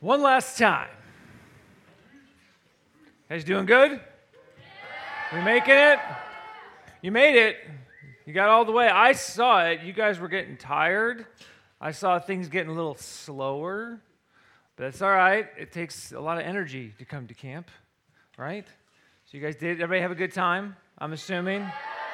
One last time. Guys doing good? We making it? You made it. You got all the way. I saw it. You guys were getting tired. I saw things getting a little slower. But it's all right. It takes a lot of energy to come to camp, right? So you guys did. Everybody have a good time, I'm assuming?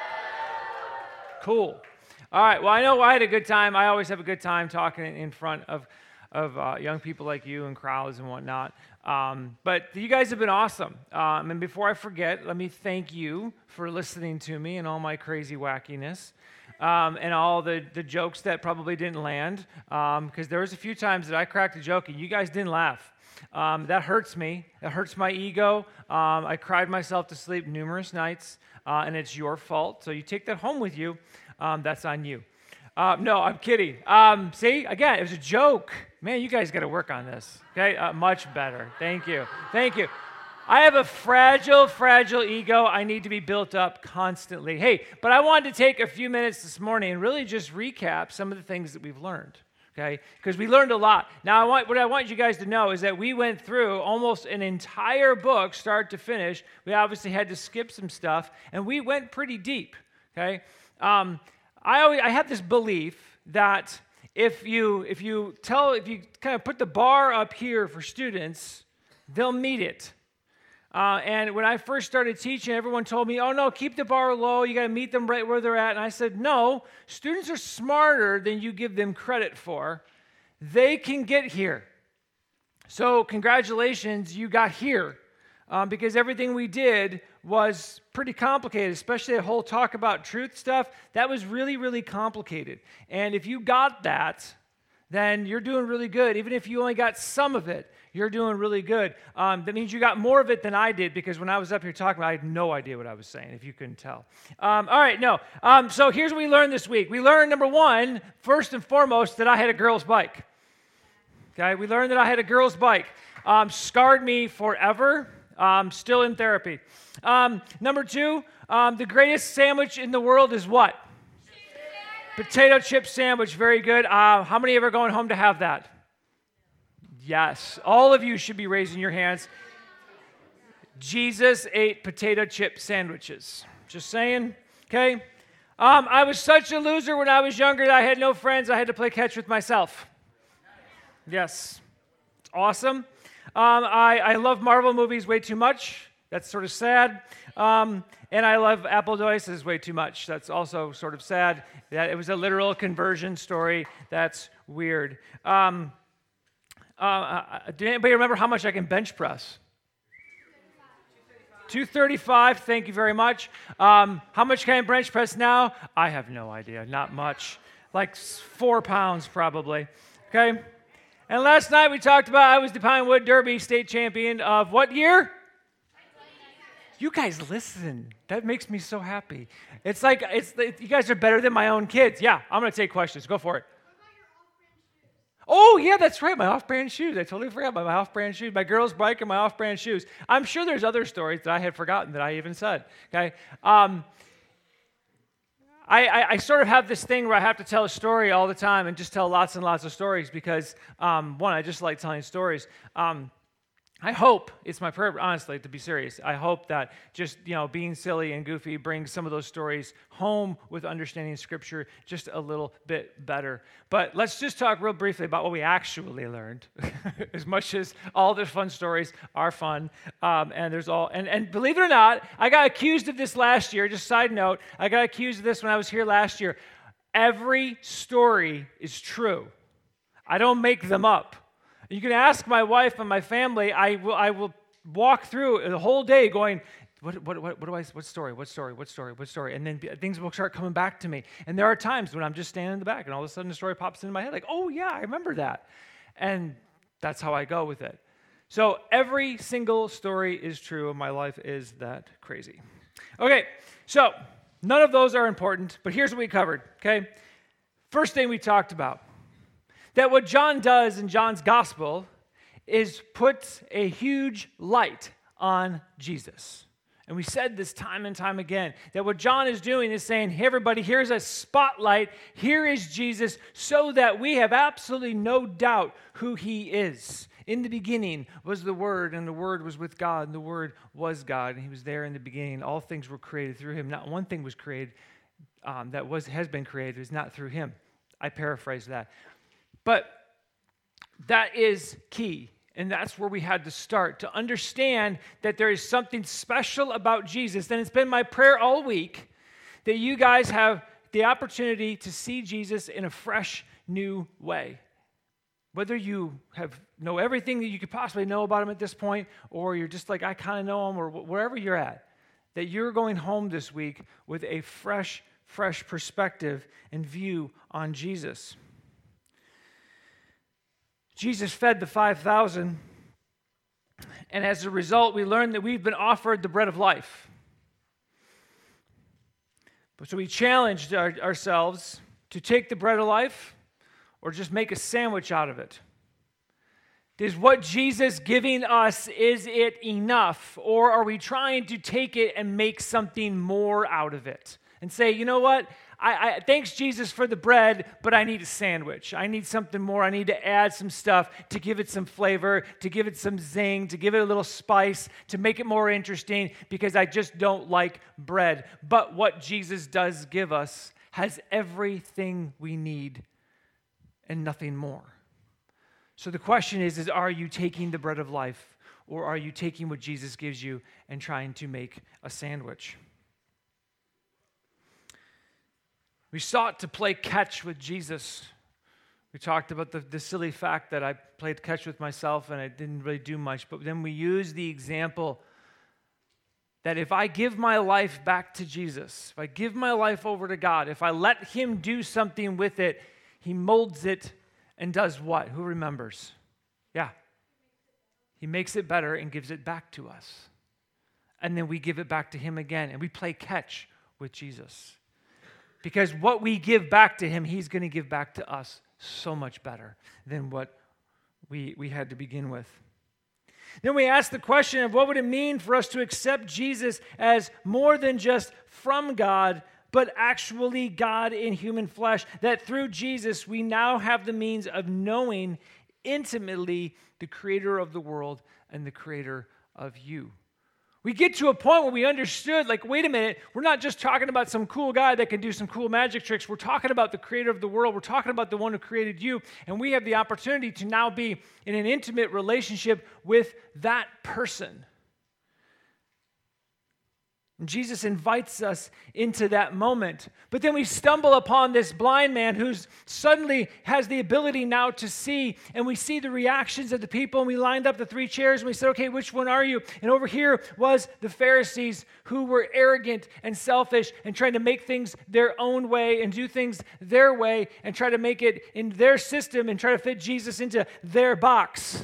Cool. All right. Well, I know I had a good time. I always have a good time talking in front of young people like you and crowds and whatnot. But you guys have been awesome. And before I forget, let me thank you for listening to me and all my crazy wackiness and all the jokes that probably didn't land. Because there was a few times that I cracked a joke and you guys didn't laugh. That hurts me. It hurts my ego. I cried myself to sleep numerous nights, and it's your fault. So you take that home with you. That's on you. No, I'm kidding. See, again, it was a joke. Man, you guys got to work on this, okay? Much better. Thank you. Thank you. I have a fragile ego. I need to be built up constantly. Hey, but I wanted to take a few minutes this morning and really just recap some of the things that we've learned, okay? Because we learned a lot. Now, what I want you guys to know is that we went through almost an entire book, start to finish. We obviously had to skip some stuff, and we went pretty deep, okay? I have this belief that if you kind of put the bar up here for students, they'll meet it. And when I first started teaching, everyone told me, "Oh no, keep the bar low. You got to meet them right where they're at." And I said, "No, students are smarter than you give them credit for. They can get here. So congratulations, you got here." Because everything we did was pretty complicated, especially the whole talk about truth stuff. That was really, really complicated. And if you got that, then you're doing really good. Even if you only got some of it, you're doing really good. That means you got more of it than I did, because when I was up here talking, I had no idea what I was saying, if you couldn't tell. All right, no. So here's what we learned this week. We learned, number one, first and foremost, that I had a girl's bike. Okay, we learned that I had a girl's bike. Scarred me forever. Still in therapy. Number two, the greatest sandwich in the world is what? Potato chip sandwich. Very good. How many of you are going home to have that? Yes. All of you should be raising your hands. Jesus ate potato chip sandwiches. Just saying. Okay. I was such a loser when I was younger that I had no friends. I had to play catch with myself. Yes. It's awesome. I love Marvel movies way too much. That's sort of sad. And I love Apple devices way too much. That's also sort of sad. That it was a literal conversion story. That's weird. Do anybody remember how much I can bench press? 235. Thank you very much. How much can I bench press now? I have no idea. Not much. Like 4 pounds probably. Okay. And last night we talked about I was the Pinewood Derby state champion of what year? You guys listen. That makes me so happy. It's like you guys are better than my own kids. Yeah, I'm going to take questions. Go for it. Oh, yeah, that's right. My off-brand shoes. I totally forgot about my off-brand shoes. My girl's bike and my off-brand shoes. I'm sure there's other stories that I had forgotten that I even said. Okay. I sort of have this thing where I have to tell a story all the time and just tell lots and lots of stories because, one, I just like telling stories. I hope, it's my prayer, honestly, to be serious, I hope that just, being silly and goofy brings some of those stories home with understanding Scripture just a little bit better. But let's just talk real briefly about what we actually learned, as much as all the fun stories are fun. And believe it or not, I got accused of this last year. Just side note, I got accused of this when I was here last year. Every story is true. I don't make them up. You can ask my wife and my family. I will walk through the whole day going, what story? And then things will start coming back to me. And there are times when I'm just standing in the back and all of a sudden a story pops into my head like, oh yeah, I remember that. And that's how I go with it. So every single story is true, and my life is that crazy. Okay, so none of those are important, but here's what we covered, okay? First thing we talked about. That what John does in John's gospel is puts a huge light on Jesus. And we said this time and time again, that what John is doing is saying, hey, everybody, here's a spotlight. Here is Jesus, so that we have absolutely no doubt who he is. In the beginning was the Word, and the Word was with God, and the Word was God, and he was there in the beginning. All things were created through him. Not one thing was created has been created is not through him. I paraphrase that. But that is key, and that's where we had to start, to understand that there is something special about Jesus. And it's been my prayer all week that you guys have the opportunity to see Jesus in a fresh, new way. Whether you know everything that you could possibly know about him at this point, or you're just like, I kind of know him, or wherever you're at, that you're going home this week with a fresh perspective and view on Jesus. Jesus fed the 5,000, and as a result, we learned that we've been offered the bread of life. So we challenged ourselves to take the bread of life or just make a sandwich out of it. Is what Jesus giving us, is it enough? Or are we trying to take it and make something more out of it? And say, you know what? I thanks Jesus for the bread, but I need a sandwich. I need something more. I need to add some stuff to give it some flavor, to give it some zing, to give it a little spice, to make it more interesting, because I just don't like bread. But what Jesus does give us has everything we need and nothing more. So the question is are you taking the bread of life, or are you taking what Jesus gives you and trying to make a sandwich? We sought to play catch with Jesus. We talked about the silly fact that I played catch with myself and I didn't really do much, but then we used the example that if I give my life back to Jesus, if I give my life over to God, if I let him do something with it, he molds it and does what? Who remembers? Yeah. He makes it better and gives it back to us. And then we give it back to him again, and we play catch with Jesus. Because what we give back to him, he's going to give back to us so much better than what we had to begin with. Then we ask the question of what would it mean for us to accept Jesus as more than just from God, but actually God in human flesh, that through Jesus we now have the means of knowing intimately the creator of the world and the creator of you. We get to a point where we understood, like, wait a minute, we're not just talking about some cool guy that can do some cool magic tricks. We're talking about the creator of the world. We're talking about the one who created you. And we have the opportunity to now be in an intimate relationship with that person. And Jesus invites us into that moment. But then we stumble upon this blind man who suddenly has the ability now to see, and we see the reactions of the people, and we lined up the 3 chairs, and we said, okay, which one are you? And over here was the Pharisees, who were arrogant and selfish and trying to make things their own way and do things their way and try to make it in their system and try to fit Jesus into their box.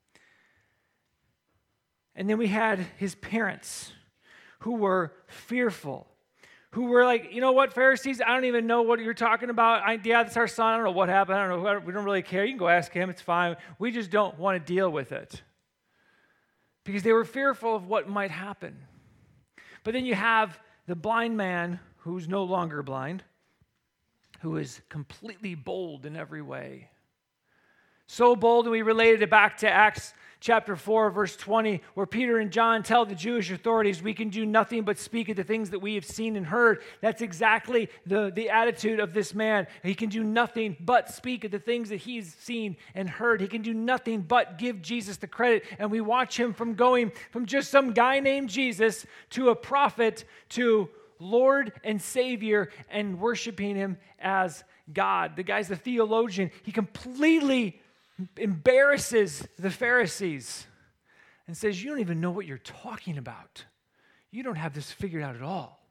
And then we had his parents, who were fearful, who were like, you know what, Pharisees, I don't even know what you're talking about. Yeah, that's our son. I don't know what happened. I don't know. We don't really care. You can go ask him. It's fine. We just don't want to deal with it. Because they were fearful of what might happen. But then you have the blind man who's no longer blind, who is completely bold in every way. So bold, and we related it back to Acts chapter 4, verse 20, where Peter and John tell the Jewish authorities, we can do nothing but speak of the things that we have seen and heard. That's exactly the attitude of this man. He can do nothing but speak of the things that he's seen and heard. He can do nothing but give Jesus the credit. And we watch him from going from just some guy named Jesus to a prophet to Lord and Savior and worshiping him as God. The guy's a theologian. He completely embarrasses the Pharisees and says, you don't even know what you're talking about. You don't have this figured out at all.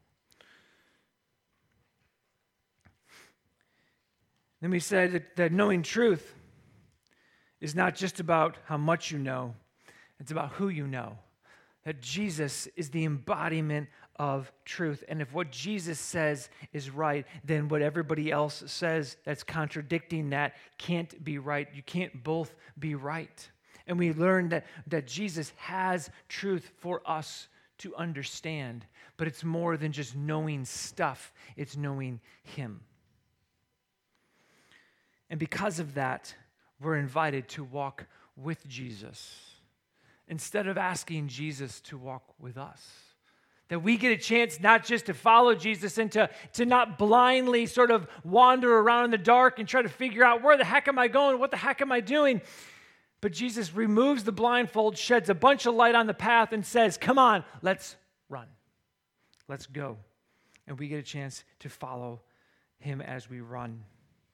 Then we said that knowing truth is not just about how much you know, it's about who you know. That Jesus is the embodiment of truth. And if what Jesus says is right, then what everybody else says that's contradicting that can't be right. You can't both be right. And we learned that Jesus has truth for us to understand. But it's more than just knowing stuff. It's knowing him. And because of that, we're invited to walk with Jesus instead of asking Jesus to walk with us. That we get a chance not just to follow Jesus and to not blindly sort of wander around in the dark and try to figure out where the heck am I going? What the heck am I doing? But Jesus removes the blindfold, sheds a bunch of light on the path and says, come on, let's run. Let's go. And we get a chance to follow him as we run.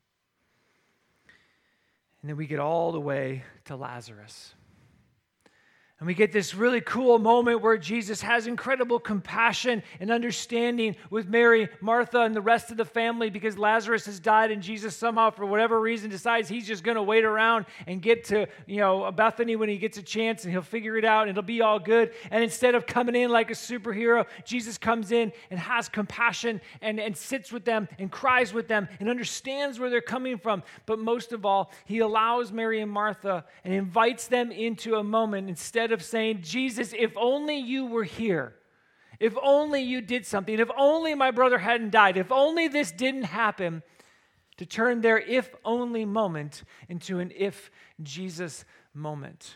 And then we get all the way to Lazarus. And we get this really cool moment where Jesus has incredible compassion and understanding with Mary, Martha, and the rest of the family because Lazarus has died and Jesus somehow, for whatever reason, decides he's just going to wait around and get to, Bethany when he gets a chance and he'll figure it out and it'll be all good. And instead of coming in like a superhero, Jesus comes in and has compassion and sits with them and cries with them and understands where they're coming from. But most of all, he allows Mary and Martha and invites them into a moment instead of saying, Jesus, if only you were here, if only you did something, if only my brother hadn't died, if only this didn't happen, to turn their if only moment into an if Jesus moment.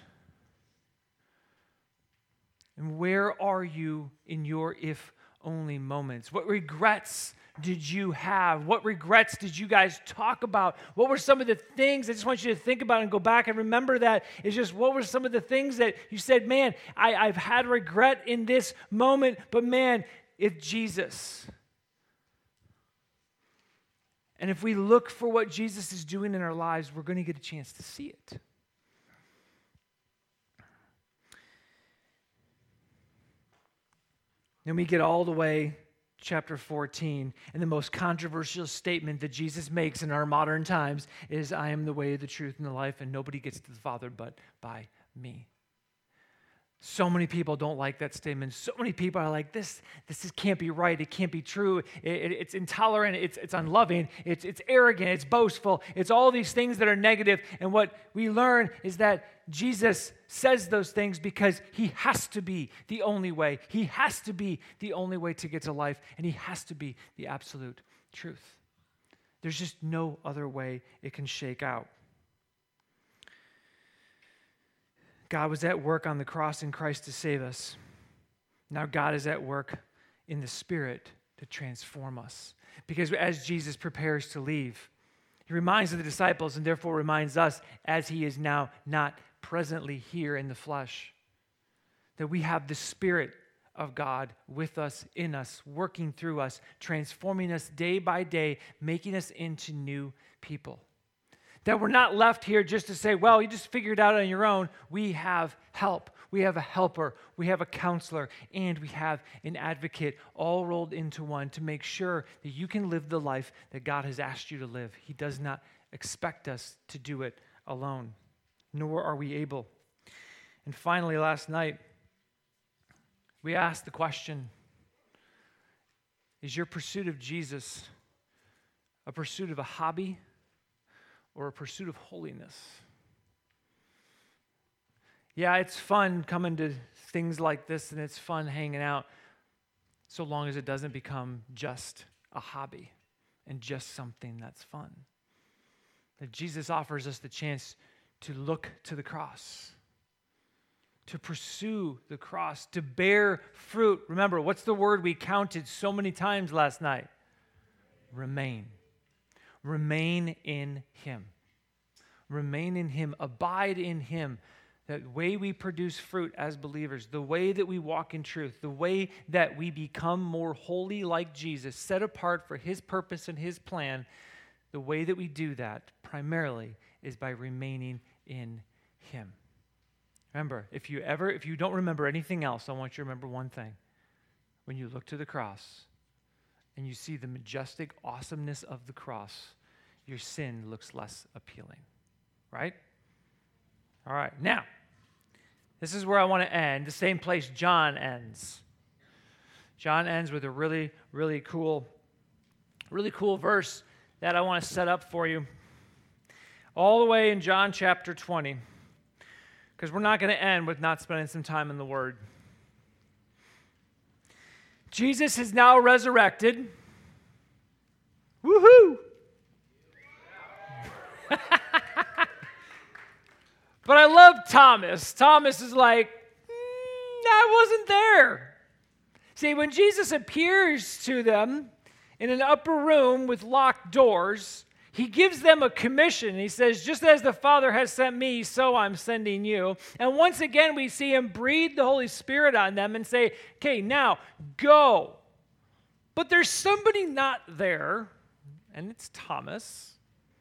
And where are you in your if only moments? What regrets did you have? What regrets did you guys talk about? What were some of the things, I just want you to think about and go back and remember that, is just what were some of the things that you said, man, I've had regret in this moment, but man, if Jesus. And if we look for what Jesus is doing in our lives, we're going to get a chance to see it. Then we get all the way chapter 14, and the most controversial statement that Jesus makes in our modern times is, I am the way, the truth, and the life, and nobody gets to the Father but by me. So many people don't like that statement. So many people are like, this can't be right. It can't be true. It's intolerant. It's unloving. It's arrogant. It's boastful. It's all these things that are negative. And what we learn is that Jesus says those things because he has to be the only way. He has to be the only way to get to life. And he has to be the absolute truth. There's just no other way it can shake out. God was at work on the cross in Christ to save us. Now God is at work in the Spirit to transform us. Because as Jesus prepares to leave, he reminds the disciples and therefore reminds us, as he is now not presently here in the flesh, that we have the Spirit of God with us, in us, working through us, transforming us day by day, making us into new people. That we're not left here just to say, well, you just figure it out on your own. We have help. We have a helper. We have a counselor. And we have an advocate all rolled into one to make sure that you can live the life that God has asked you to live. He does not expect us to do it alone, nor are we able. And finally, last night, we asked the question, is your pursuit of Jesus a pursuit of a hobby or a pursuit of holiness? Yeah, it's fun coming to things like this, and it's fun hanging out, so long as it doesn't become just a hobby and just something that's fun. That Jesus offers us the chance to look to the cross, to pursue the cross, to bear fruit. Remember, what's the word we counted so many times last night? Remain. Remain in him. Remain in him. Abide in him. The way we produce fruit as believers, the way that we walk in truth, the way that we become more holy like Jesus, set apart for his purpose and his plan, the way that we do that primarily is by remaining in him. Remember, if you don't remember anything else, I want you to remember one thing. When you look to the cross, and you see the majestic awesomeness of the cross, your sin looks less appealing, right? All right, now, this is where I want to end, the same place John ends. John ends with a really, really cool verse that I want to set up for you. All the way in John chapter 20, because we're not going to end with not spending some time in the Word. Jesus is now resurrected. Woohoo! But I love Thomas. Thomas is like, I wasn't there. See, when Jesus appears to them in an upper room with locked doors, he gives them a commission. He says, just as the Father has sent me, so I'm sending you. And once again, we see him breathe the Holy Spirit on them and say, okay, now go. But there's somebody not there, and it's Thomas.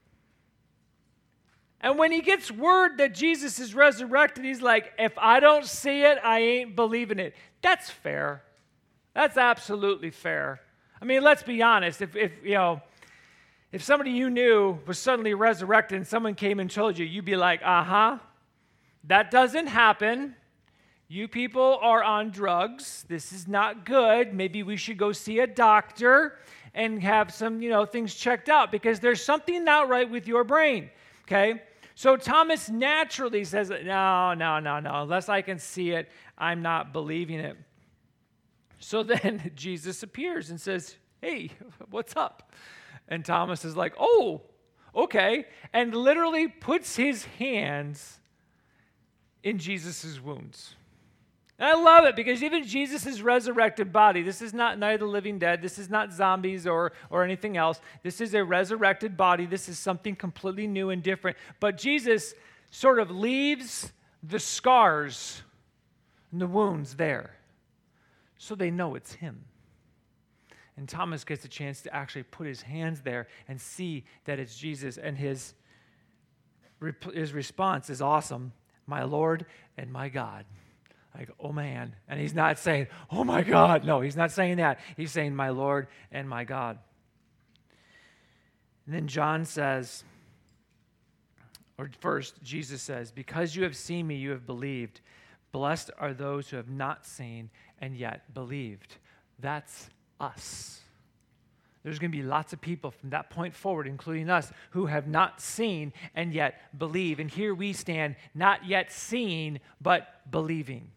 And when he gets word that Jesus is resurrected, he's like, if I don't see it, I ain't believing it. That's fair. That's absolutely fair. I mean, let's be honest. If somebody you knew was suddenly resurrected and someone came and told you, you'd be like, that doesn't happen. You people are on drugs. This is not good. Maybe we should go see a doctor and have some, things checked out because there's something not right with your brain, okay? So Thomas naturally says, no. Unless I can see it, I'm not believing it. So then Jesus appears and says, hey, what's up? And Thomas is like, oh, okay, and literally puts his hands in Jesus' wounds. And I love it because even Jesus' resurrected body, this is not Night of the Living Dead, this is not zombies or anything else. This is a resurrected body. This is something completely new and different. But Jesus sort of leaves the scars and the wounds there so they know it's him. And Thomas gets a chance to actually put his hands there and see that it's Jesus. And his response is awesome. My Lord and my God. Like, oh man. And he's not saying, oh my God. No, he's not saying that. He's saying, my Lord and my God. And then John says, or first, Jesus says, because you have seen me, you have believed. Blessed are those who have not seen and yet believed. That's us. There's going to be lots of people from that point forward, including us, who have not seen and yet believe. And here we stand, not yet seeing, but believing.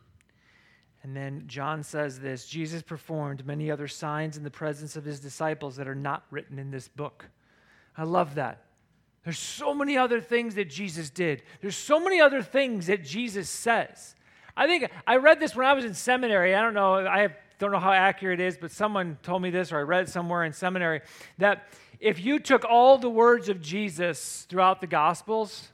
And then John says this, Jesus performed many other signs in the presence of his disciples that are not written in this book. I love that. There's so many other things that Jesus did. There's so many other things that Jesus says. I think I read this when I was in seminary. I don't know how accurate it is, but someone told me this, or I read it somewhere in seminary, that if you took all the words of Jesus throughout the Gospels,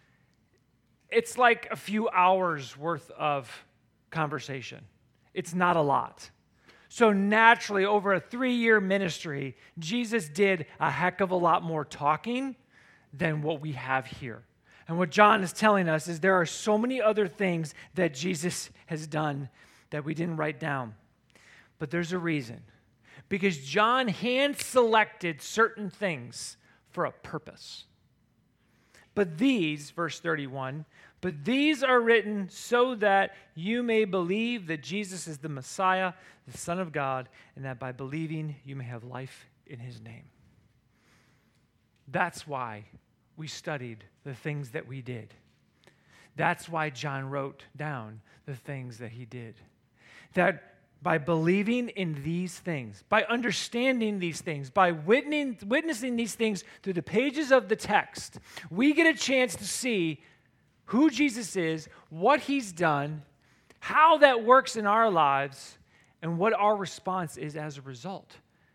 it's like a few hours worth of conversation. It's not a lot. So naturally, over a 3-year ministry, Jesus did a heck of a lot more talking than what we have here. And what John is telling us is there are so many other things that Jesus has done that we didn't write down. But there's a reason. Because John hand-selected certain things for a purpose. But these, verse 31, but these are written so that you may believe that Jesus is the Messiah, the Son of God, and that by believing you may have life in his name. That's why we studied the things that we did. That's why John wrote down the things that he did. That by believing in these things, by understanding these things, by witnessing these things through the pages of the text, we get a chance to see who Jesus is, what he's done, how that works in our lives, and what our response is as a result.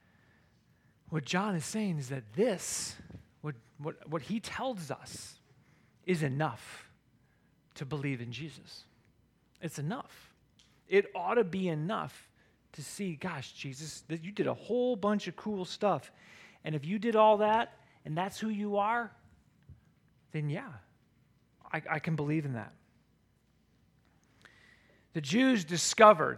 What John is saying is that this, what he tells us, is enough to believe in Jesus. It's enough. It ought to be enough to see, gosh, Jesus, you did a whole bunch of cool stuff. And if you did all that, and that's who you are, then yeah, I can believe in that. The Jews discovered,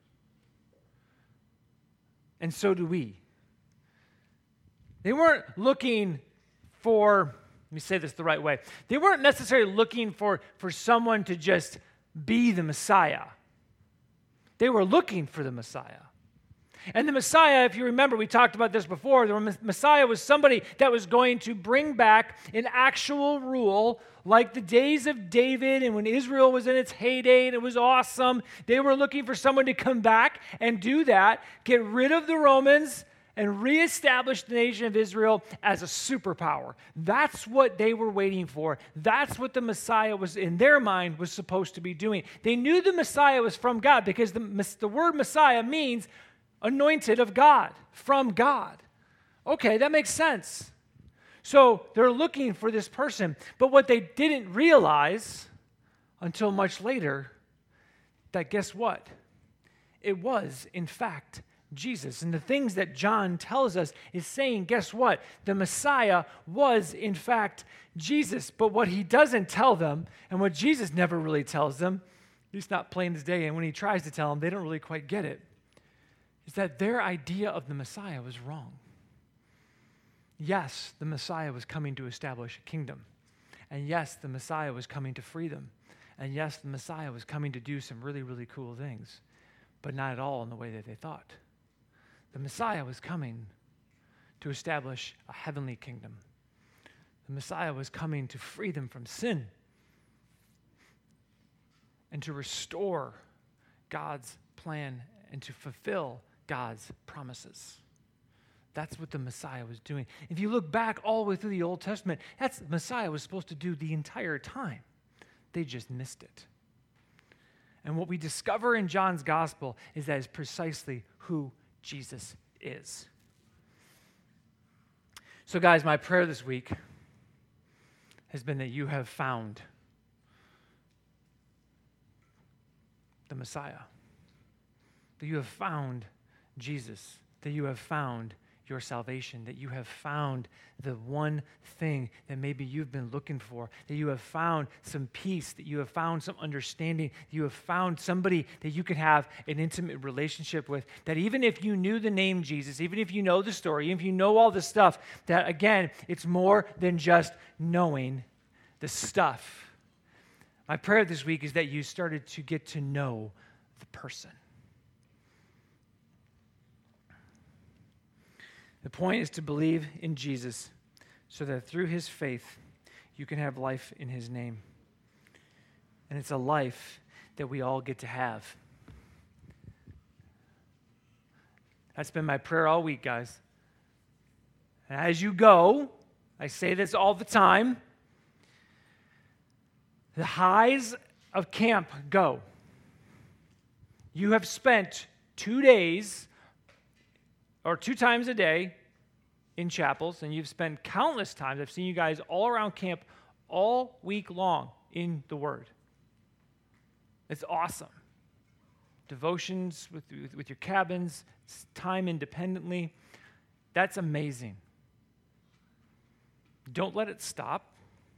and so do we. They weren't looking for, let me say this the right way, they weren't necessarily looking for someone to just be the Messiah. They were looking for the Messiah. And the Messiah, if you remember, we talked about this before, the Messiah was somebody that was going to bring back an actual rule like the days of David and when Israel was in its heyday and it was awesome. They were looking for someone to come back and do that, get rid of the Romans, and reestablish the nation of Israel as a superpower. That's what they were waiting for. That's what the Messiah was, in their mind, was supposed to be doing. They knew the Messiah was from God because the word Messiah means anointed of God, from God. Okay, that makes sense. So they're looking for this person. But what they didn't realize until much later, that guess what? It was, in fact, Jesus. And the things that John tells us is saying, guess what? The Messiah was, in fact, Jesus. But what he doesn't tell them, and what Jesus never really tells them, at least not plain as day, and when he tries to tell them, they don't really quite get it, is that their idea of the Messiah was wrong. Yes, the Messiah was coming to establish a kingdom. And yes, the Messiah was coming to free them. And yes, the Messiah was coming to do some really, really cool things, but not at all in the way that they thought. The Messiah was coming to establish a heavenly kingdom. The Messiah was coming to free them from sin and to restore God's plan and to fulfill God's promises. That's what the Messiah was doing. If you look back all the way through the Old Testament, that's what the Messiah was supposed to do the entire time. They just missed it. And what we discover in John's gospel is that is precisely who Jesus is. So guys, my prayer this week has been that you have found the Messiah, that you have found Jesus, that you have found your salvation, that you have found the one thing that maybe you've been looking for, that you have found some peace, that you have found some understanding, that you have found somebody that you can have an intimate relationship with, that even if you knew the name Jesus, even if you know the story, even if you know all the stuff, that again, it's more than just knowing the stuff. My prayer this week is that you started to get to know the person. The point is to believe in Jesus so that through his faith, you can have life in his name. And it's a life that we all get to have. That's been my prayer all week, guys. And as you go, I say this all the time, the highs of camp go. You have spent 2 days or 2 times a day in chapels, and you've spent countless times. I've seen you guys all around camp all week long in the Word. It's awesome. Devotions with your cabins, time independently. That's amazing. Don't let it stop.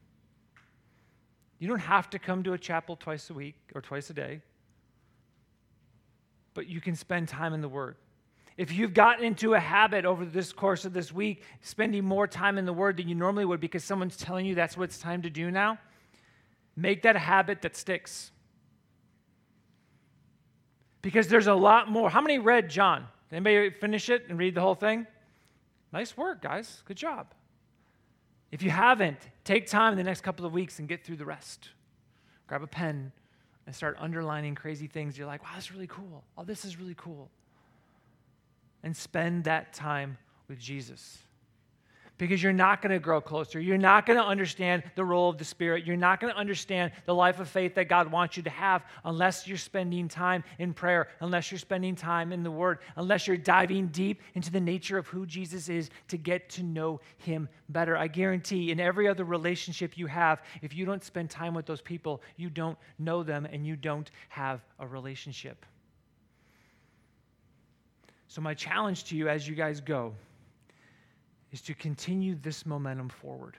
You don't have to come to a chapel twice a week or twice a day, but you can spend time in the Word. If you've gotten into a habit over this course of this week, spending more time in the Word than you normally would because someone's telling you that's what it's time to do now, make that a habit that sticks. Because there's a lot more. How many read John? Anybody finish it and read the whole thing? Nice work, guys. Good job. If you haven't, take time in the next couple of weeks and get through the rest. Grab a pen and start underlining crazy things. You're like, wow, this is really cool. Oh, this is really cool. And spend that time with Jesus. Because you're not going to grow closer. You're not going to understand the role of the Spirit. You're not going to understand the life of faith that God wants you to have unless you're spending time in prayer, unless you're spending time in the Word, unless you're diving deep into the nature of who Jesus is to get to know him better. I guarantee in every other relationship you have, if you don't spend time with those people, you don't know them and you don't have a relationship. So my challenge to you as you guys go is to continue this momentum forward.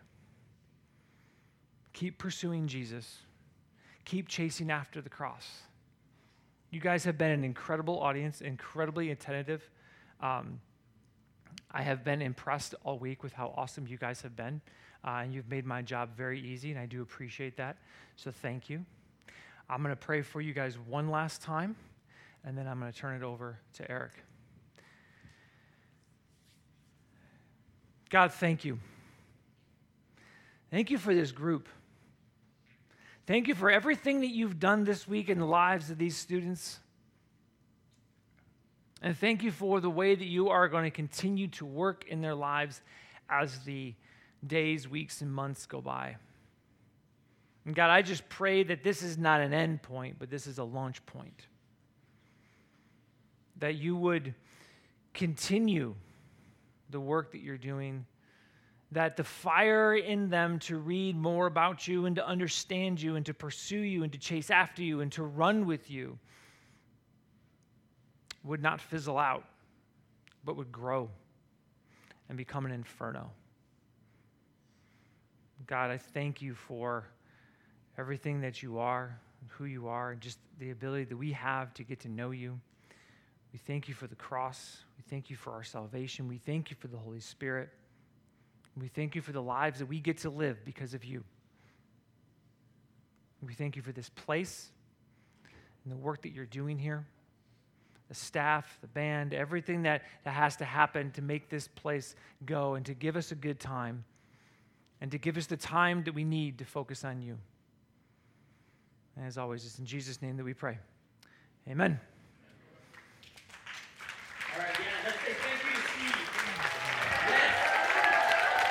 Keep pursuing Jesus. Keep chasing after the cross. You guys have been an incredible audience, incredibly attentive. I have been impressed all week with how awesome you guys have been. And you've made my job very easy, and I do appreciate that. So thank you. I'm going to pray for you guys one last time, and then I'm going to turn it over to Eric. God, thank you. Thank you for this group. Thank you for everything that you've done this week in the lives of these students. And thank you for the way that you are going to continue to work in their lives as the days, weeks, and months go by. And God, I just pray that this is not an end point, but this is a launch point. That you would continue the work that you're doing, that the fire in them to read more about you and to understand you and to pursue you and to chase after you and to run with you would not fizzle out, but would grow and become an inferno. God, I thank you for everything that you are, who you are, and just the ability that we have to get to know you. We thank you for the cross. We thank you for our salvation. We thank you for the Holy Spirit. We thank you for the lives that we get to live because of you. We thank you for this place and the work that you're doing here, the staff, the band, everything that has to happen to make this place go and to give us a good time and to give us the time that we need to focus on you. And as always, it's in Jesus' name that we pray. Amen.